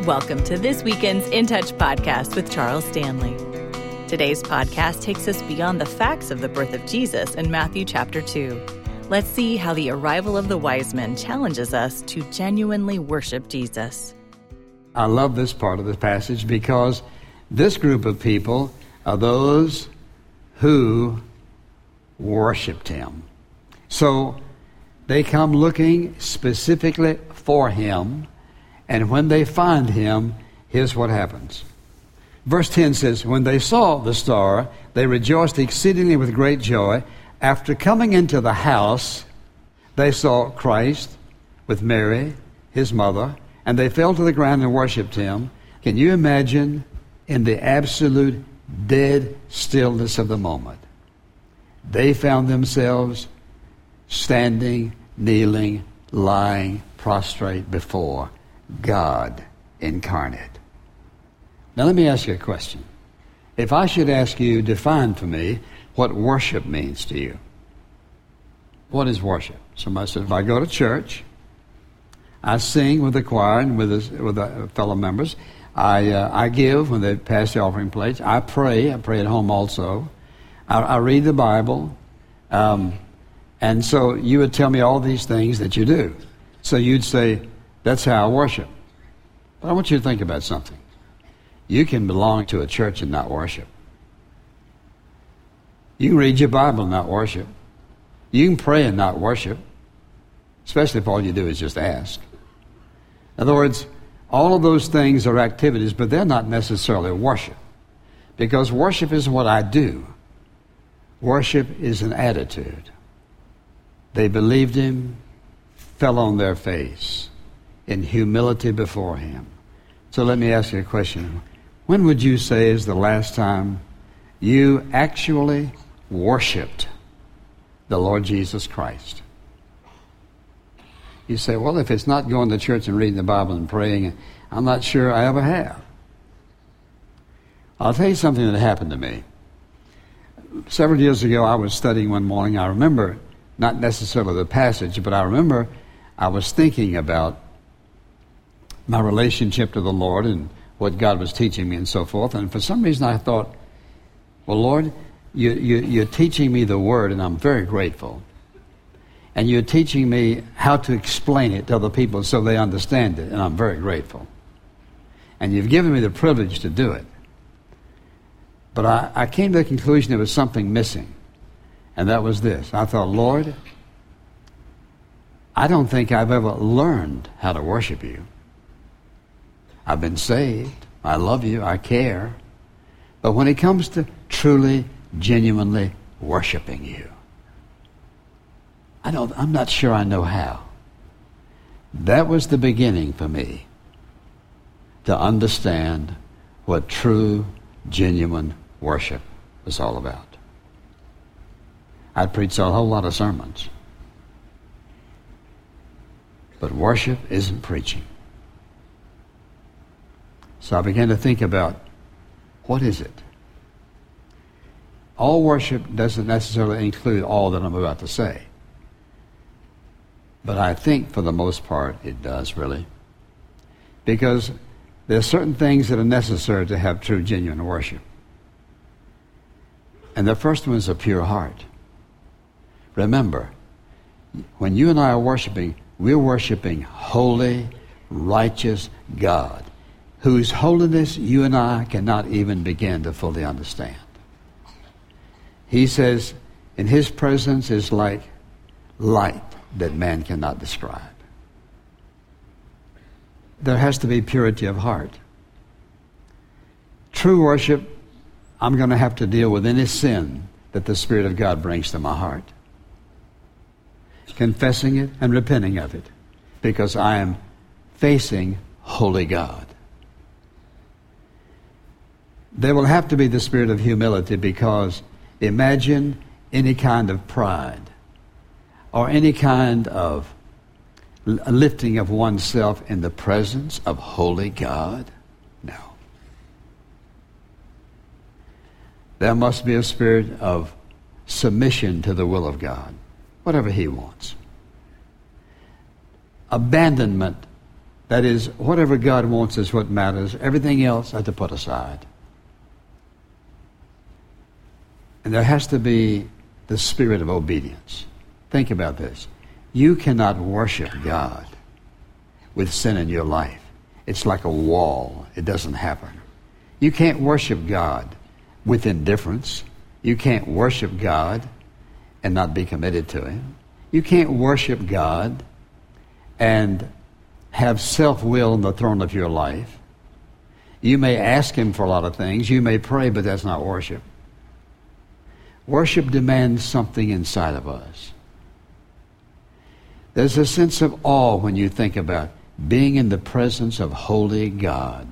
Welcome to this weekend's In Touch podcast with Charles Stanley. Today's podcast takes us beyond the facts of the birth of Jesus in Matthew chapter 2. Let's see how the arrival of the wise men challenges us to genuinely worship Jesus. I love this part of the passage because this group of people are those who worshiped him. So they come looking specifically for him, and when they find him, here's what happens. Verse 10 says, when they saw the star, they rejoiced exceedingly with great joy. After coming into the house, they saw Christ with Mary, his mother, and they fell to the ground and worshipped him. Can you imagine in the absolute dead stillness of the moment, they found themselves standing, kneeling, lying, prostrate before God incarnate. Now let me ask you a question. If I should ask you, define for me what worship means to you. What is worship? Somebody said, if I go to church, I sing with the choir and with the fellow members. I give when they pass the offering plates. I pray at home also. I read the Bible. And so you would tell me all these things that you do. So you'd say, that's how I worship. But I want you to think about something. You can belong to a church and not worship. You can read your Bible and not worship. You can pray and not worship, especially if all you do is just ask. In other words, all of those things are activities, but they're not necessarily worship. Because worship isn't what I do. Worship is an attitude. They believed him, fell on their face in humility before him. So let me ask you a question. When would you say is the last time you actually worshiped the Lord Jesus Christ? You say, well, if it's not going to church and reading the Bible and praying, I'm not sure I ever have. I'll tell you something that happened to me. Several years ago, I was studying one morning. I remember, not necessarily the passage, but I remember I was thinking about my relationship to the Lord and what God was teaching me and so forth. And for some reason I thought, well, Lord, you're teaching me the Word, and I'm very grateful. And you're teaching me how to explain it to other people so they understand it, and I'm very grateful. And you've given me the privilege to do it. But I came to the conclusion there was something missing, and that was this. I thought, Lord, I don't think I've ever learned how to worship you. I've been saved. I love you. I care. But when it comes to truly, genuinely worshiping you, I'm not sure I know how. That was the beginning for me to understand what true, genuine worship was all about. I'd preached a whole lot of sermons. But worship isn't preaching. So I began to think about, what is it? All worship doesn't necessarily include all that I'm about to say. But I think for the most part it does, really. Because there are certain things that are necessary to have true, genuine worship. And the first one is a pure heart. Remember, when you and I are worshiping, we're worshiping holy, righteous God, whose holiness you and I cannot even begin to fully understand. He says, in his presence is like light that man cannot describe. There has to be purity of heart. True worship, I'm going to have to deal with any sin that the Spirit of God brings to my heart. Confessing it and repenting of it, because I am facing holy God. There will have to be the spirit of humility, because imagine any kind of pride or any kind of lifting of oneself in the presence of holy God. No. There must be a spirit of submission to the will of God, whatever he wants. Abandonment That is, whatever God wants is what matters. Everything else I have to put aside. And there has to be the spirit of obedience. Think about this. You cannot worship God with sin in your life. It's like a wall. It doesn't happen. You can't worship God with indifference. You can't worship God and not be committed to Him. You can't worship God and have self-will on the throne of your life. You may ask Him for a lot of things. You may pray, but that's not worship. Worship demands something inside of us. There's a sense of awe when you think about being in the presence of holy God.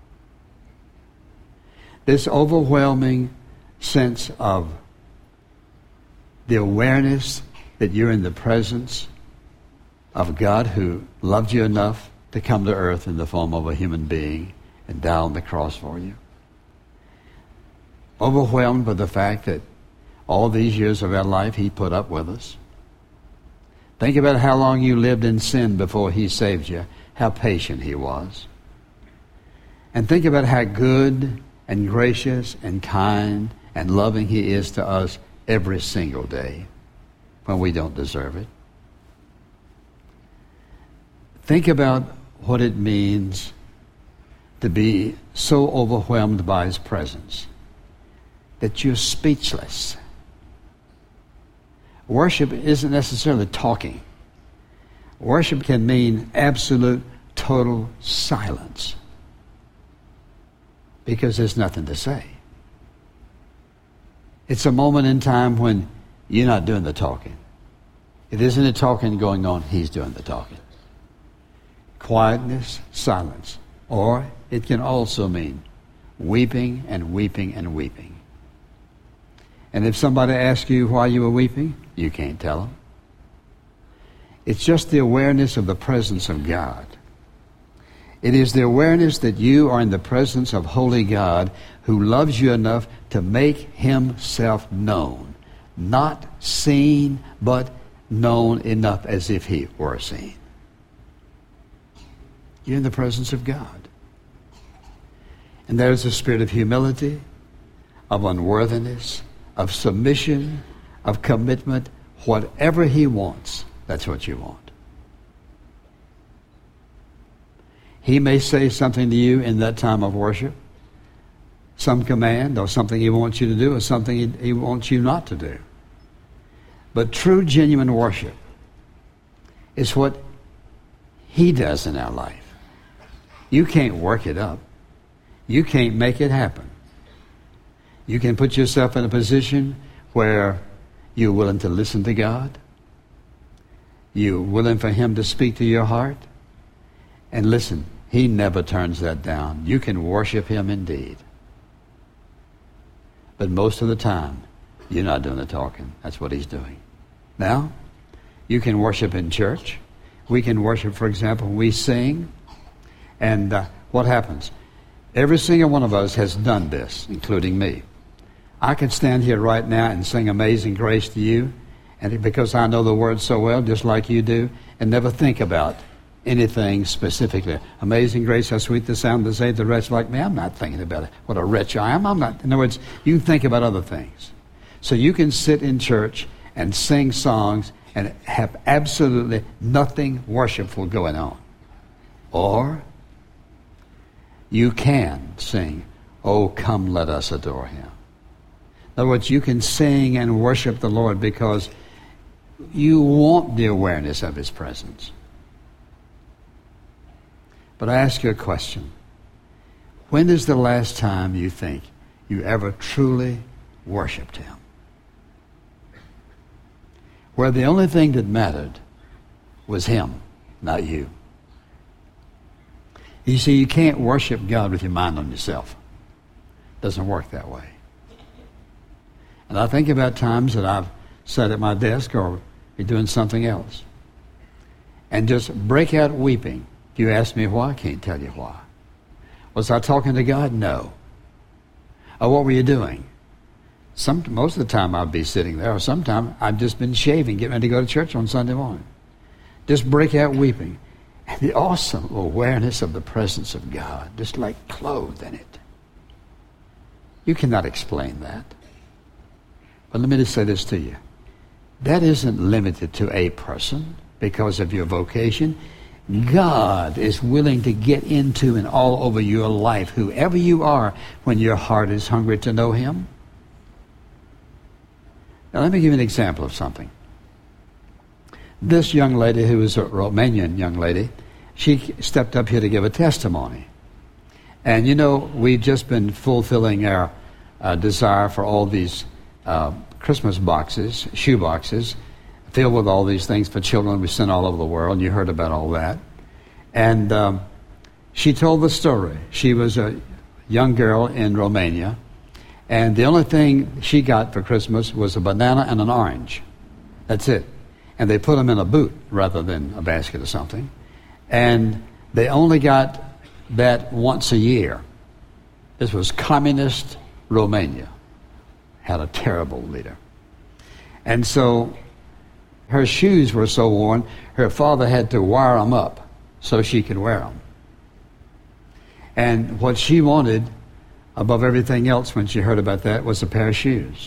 This overwhelming sense of the awareness that you're in the presence of God who loved you enough to come to earth in the form of a human being and die on the cross for you. Overwhelmed by the fact that all these years of our life He put up with us. Think about how long you lived in sin before He saved you, how patient He was. And think about how good and gracious and kind and loving He is to us every single day when we don't deserve it. Think about what it means to be so overwhelmed by His presence that you're speechless. Worship isn't necessarily talking. Worship can mean absolute, total silence because there's nothing to say. It's a moment in time when you're not doing the talking. It isn't the talking going on, He's doing the talking. Quietness, silence. Or it can also mean weeping and weeping and weeping. And if somebody asks you why you were weeping, you can't tell them. It's just the awareness of the presence of God. It is the awareness that you are in the presence of holy God who loves you enough to make Himself known. Not seen, but known enough as if He were seen. You're in the presence of God. And there's a spirit of humility, of unworthiness, of submission, of commitment. Whatever He wants, that's what you want. He may say something to you in that time of worship, some command or something He wants you to do or something He wants you not to do. But true, genuine worship is what He does in our life. You can't work it up. You can't make it happen. You can put yourself in a position where you're willing to listen to God. You're willing for Him to speak to your heart. And listen, He never turns that down. You can worship Him indeed. But most of the time, you're not doing the talking. That's what He's doing. Now, you can worship in church. We can worship, for example, we sing. And what happens? Every single one of us has done this, including me. I can stand here right now and sing Amazing Grace to you, and because I know the words so well, just like you do, and never think about anything specifically. Amazing grace, how sweet the sound that saved the wretch like me. I'm not thinking about it. What a wretch I am. I'm not. In other words, you can think about other things. So you can sit in church and sing songs and have absolutely nothing worshipful going on. Or you can sing, "Oh, come, let us adore Him." In other words, you can sing and worship the Lord because you want the awareness of His presence. But I ask you a question. When is the last time you think you ever truly worshiped Him? Where the only thing that mattered was Him, not you. You see, you can't worship God with your mind on yourself. It doesn't work that way. And I think about times that I've sat at my desk or be doing something else and just break out weeping. If you ask me why, I can't tell you why. Was I talking to God? No. Or what were you doing? Most of the time I'd be sitting there, or sometimes I've just been shaving, getting ready to go to church on Sunday morning. Just break out weeping. and the awesome awareness of the presence of God, just like clothed in it. You cannot explain that. But let me just say this to you. That isn't limited to a person because of your vocation. God is willing to get into and all over your life, whoever you are, when your heart is hungry to know Him. Now let me give you an example of something. This young lady, who is a Romanian young lady, she stepped up here to give a testimony. And you know, we've just been fulfilling our desire for all these Christmas boxes, shoe boxes, filled with all these things for children we sent all over the world. You heard about all that. And she told the story. She was a young girl in Romania, and the only thing she got for Christmas was a banana and an orange. That's it. And they put them in a boot rather than a basket or something. And they only got that once a year. This was communist Romania. Had a terrible leader. And so her shoes were so worn, her father had to wire them up so she could wear them. And what she wanted, above everything else when she heard about that, was a pair of shoes.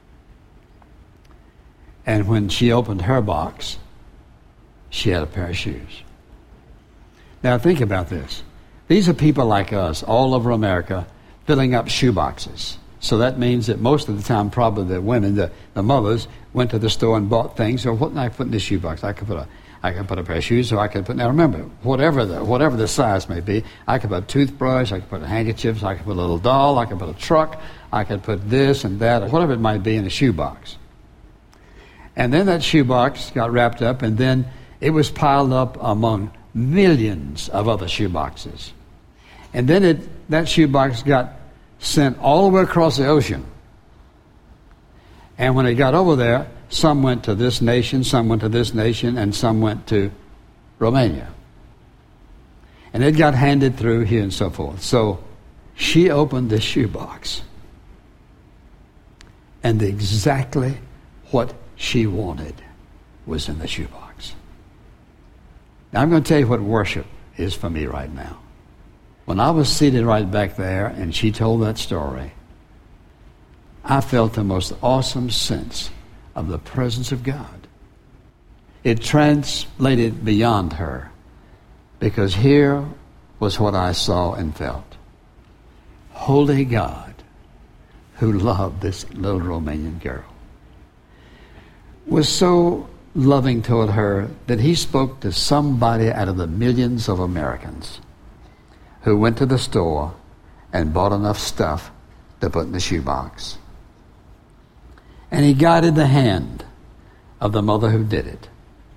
And when she opened her box, she had a pair of shoes. Now think about this. These are people like us, all over America, filling up shoe boxes. So that means that most of the time, probably the women, the mothers, went to the store and bought things. Or what can I put in this shoe box? I could put a pair of shoes, or I could put. Now remember, whatever the size may be, I could put a toothbrush, I could put handkerchiefs, I could put a little doll, I could put a truck, I could put this and that, or whatever it might be in a shoe box. And then that shoe box got wrapped up, and then it was piled up among millions of other shoe boxes. And then that shoe box got sent all the way across the ocean. And when it got over there, some went to this nation, some went to this nation, and some went to Romania. And it got handed through here and so forth. So she opened the shoe box, and exactly what she wanted was in the shoe box. Now I'm going to tell you what worship is for me right now. When I was seated right back there and she told that story, I felt the most awesome sense of the presence of God. It translated beyond her, because here was what I saw and felt. Holy God, who loved this little Romanian girl, was so loving toward her that He spoke to somebody out of the millions of Americans who went to the store and bought enough stuff to put in the shoebox. And He guided the hand of the mother who did it.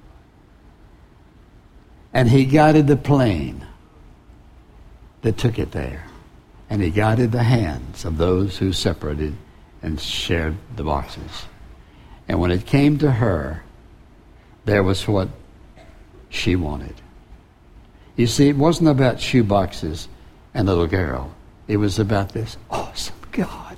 And He guided the plane that took it there. And He guided the hands of those who separated and shared the boxes. And when it came to her, there was what she wanted. You see, it wasn't about shoe boxes and a little girl. It was about this awesome God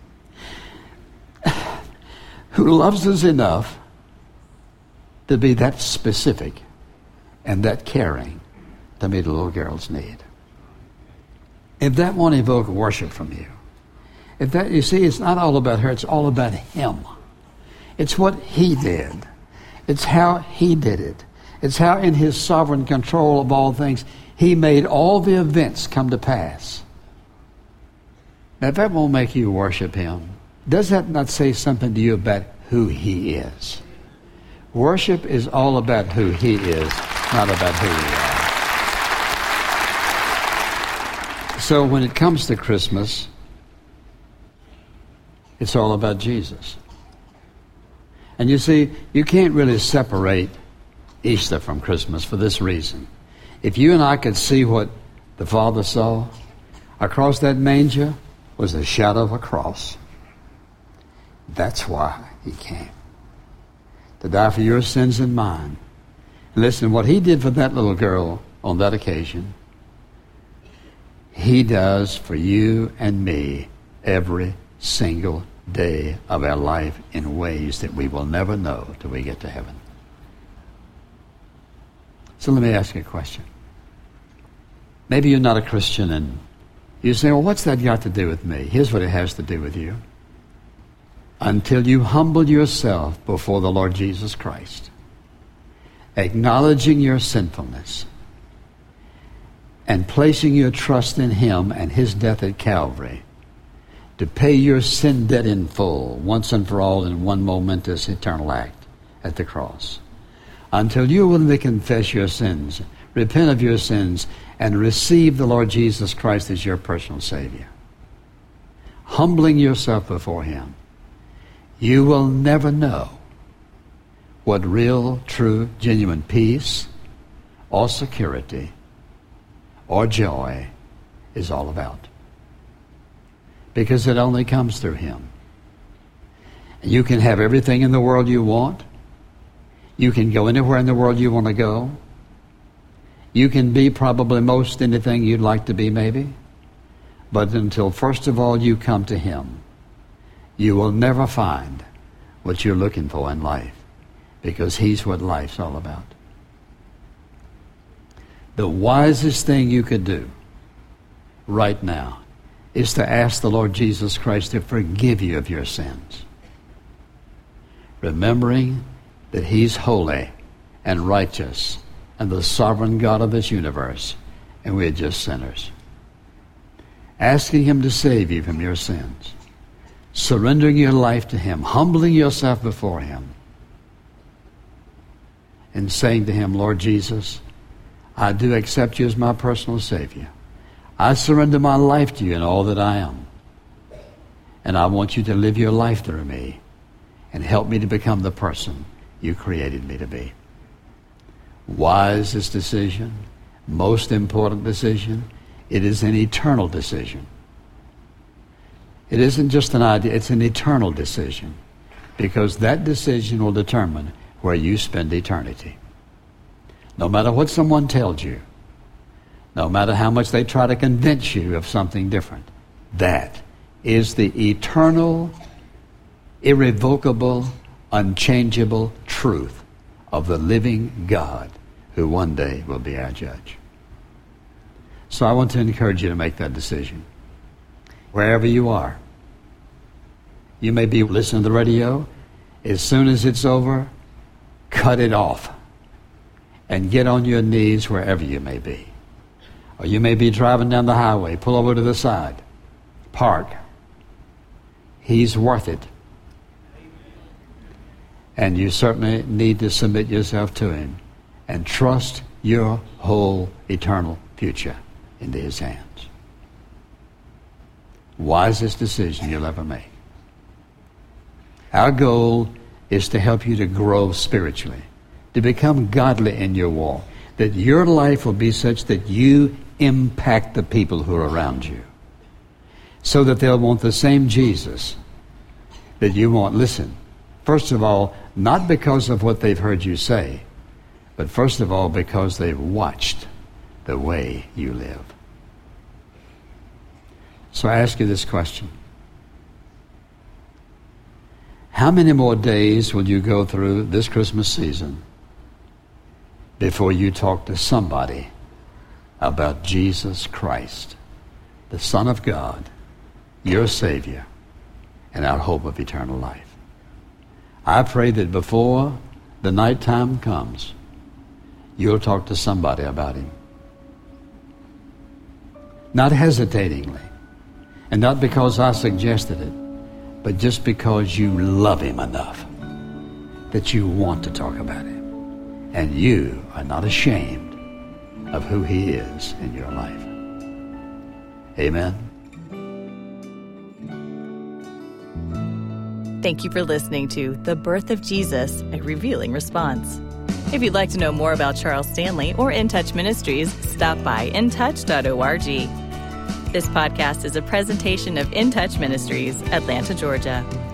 who loves us enough to be that specific and that caring to meet a little girl's need. If that won't evoke worship from you, if that, you see, it's not all about her, it's all about Him. It's what He did. It's how He did it. It's how in His sovereign control of all things, He made all the events come to pass. Now, if that won't make you worship Him, does that not say something to you about who He is? Worship is all about who He is, not about who we are. So when it comes to Christmas, it's all about Jesus. And you see, you can't really separate Easter from Christmas for this reason. If you and I could see what the Father saw, across that manger was the shadow of a cross. That's why He came. To die for your sins and mine. Listen, what He did for that little girl on that occasion, He does for you and me every single day of our life in ways that we will never know till we get to heaven. So let me ask you a question. Maybe you're not a Christian and you say, well, what's that got to do with me? Here's what it has to do with you. Until you humble yourself before the Lord Jesus Christ, acknowledging your sinfulness and placing your trust in Him and His death at Calvary to pay your sin debt in full, once and for all, in one momentous eternal act at the cross. Until you're willing to confess your sins, repent of your sins, and receive the Lord Jesus Christ as your personal Savior, humbling yourself before Him, you will never know what real, true, genuine peace or security or joy is all about. Because it only comes through Him. You can have everything in the world you want. You can go anywhere in the world you want to go. You can be probably most anything you'd like to be, maybe. But until first of all you come to Him, you will never find what you're looking for in life, because He's what life's all about. The wisest thing you could do right now is to ask the Lord Jesus Christ to forgive you of your sins, remembering that He's holy and righteous and the sovereign God of this universe, and we're just sinners. Asking Him to save you from your sins, surrendering your life to Him, humbling yourself before Him, and saying to Him, Lord Jesus, I do accept You as my personal Savior. I surrender my life to You in all that I am. And I want You to live Your life through me and help me to become the person You created me to be. Wisest decision, most important decision, it is an eternal decision. It isn't just an idea, it's an eternal decision, because that decision will determine where you spend eternity. No matter what someone tells you, no matter how much they try to convince you of something different, that is the eternal, irrevocable, unchangeable truth of the living God who one day will be our judge. So I want to encourage you to make that decision. Wherever you are, you may be listening to the radio. As soon as it's over, cut it off and get on your knees wherever you may be. Or you may be driving down the highway, pull over to the side, park. He's worth it. And you certainly need to submit yourself to Him and trust your whole eternal future into His hands. Wisest decision you'll ever make. Our goal is to help you to grow spiritually, to become godly in your walk, that your life will be such that you impact the people who are around you, so that they'll want the same Jesus that you want. Listen, first of all, not because of what they've heard you say, but first of all because they've watched the way you live. So I ask you this question. How many more days will you go through this Christmas season before you talk to somebody about Jesus Christ, the Son of God, your Savior, and our hope of eternal life? I pray that before the nighttime comes, you'll talk to somebody about Him. Not hesitatingly, and not because I suggested it, but just because you love Him enough that you want to talk about Him. And you are not ashamed of who He is in your life. Amen. Thank you for listening to The Birth of Jesus, a Revealing Response. If you'd like to know more about Charles Stanley or In Touch Ministries, stop by intouch.org. This podcast is a presentation of In Touch Ministries, Atlanta, Georgia.